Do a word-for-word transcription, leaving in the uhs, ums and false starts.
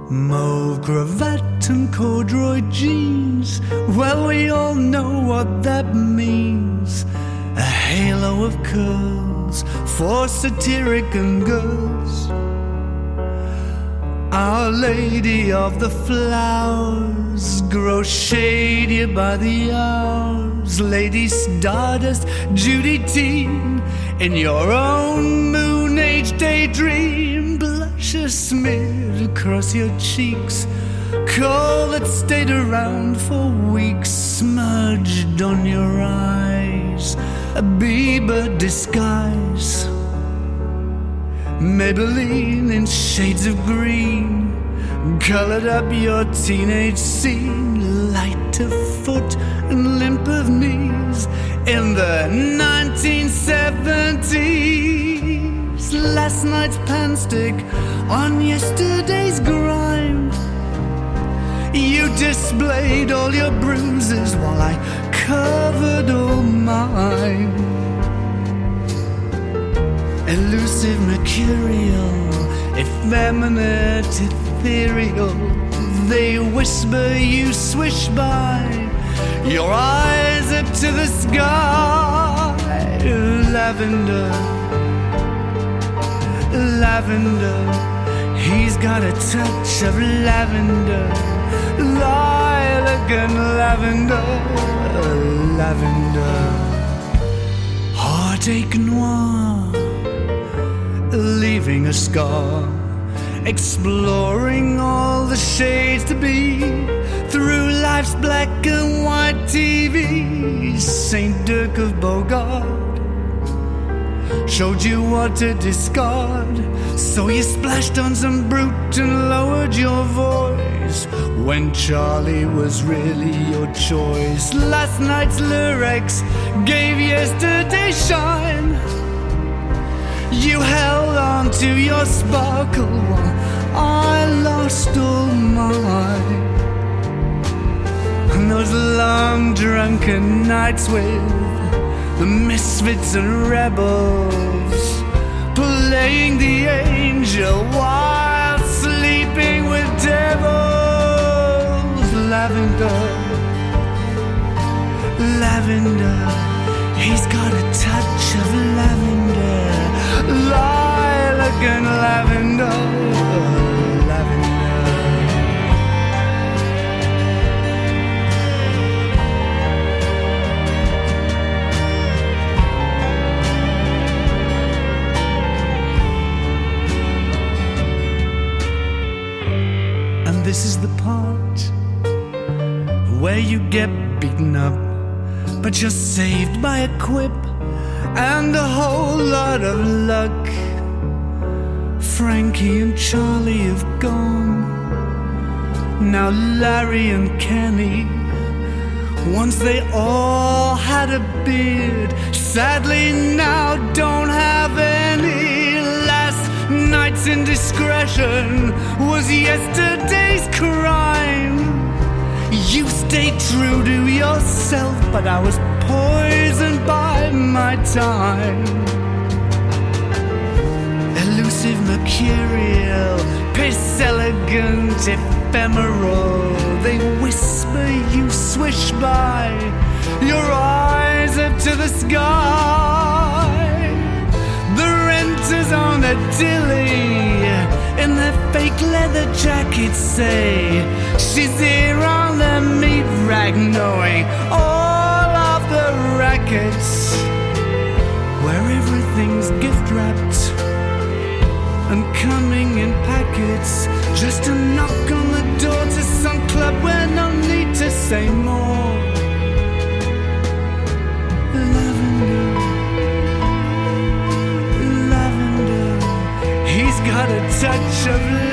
Mauve cravat and corduroy jeans, well, we all know what that means. A halo of curls for satiric and girls. Our Lady of the Flowers grows shadier by the hours. Lady Stardust, Judy Teen, in your own moon age daydream. Blushes smeared across your cheeks, coal that stayed around for weeks, smudged on your eyes, a Bieber disguise. Maybelline in shades of green colored up your teenage scene, light of foot and limp of knees in the nineteen seventies. Last night's panstick on yesterday's grime. You displayed all your bruises while I covered all mine. Elusive, mercurial, effeminate, ethereal, they whisper, you swish by, your eyes up to the sky. Lavender, lavender, he's got a touch of lavender. Lilac and lavender, lavender. Heartache noir, leaving a scar, exploring all the shades to be through life's black and white T V. Saint Dirk of Bogart showed you what to discard, so you splashed on some brute and lowered your voice when Charlie was really your choice. Last night's lyrics gave yesterday shine. You held on to your sparkle while I lost all mine. And those long drunken nights with the misfits and rebels, playing the angel while sleeping with devils. Lavender, lavender, he's got a touch of lavender. Lilac and lavender, lavender. And this is the part where you get beaten up, but you're saved by a quip and a whole lot of luck. Frankie and Charlie have gone, now Larry and Kenny. Once they all had a beard, sadly now don't have any. Last night's indiscretion was yesterday's crime. You stayed true to yourself, but I was poisoned by my time. Elusive, mercurial, pace elegant, ephemeral, they whisper, you swish by, your eyes up to the sky. The renters on a dilly in their fake leather jackets say she's here on the meat rag, knowing all of the rackets where everything's gift wrapped and coming in packets. Just a knock on the door to some club where no need to say more. Lavender, lavender, he's got a touch of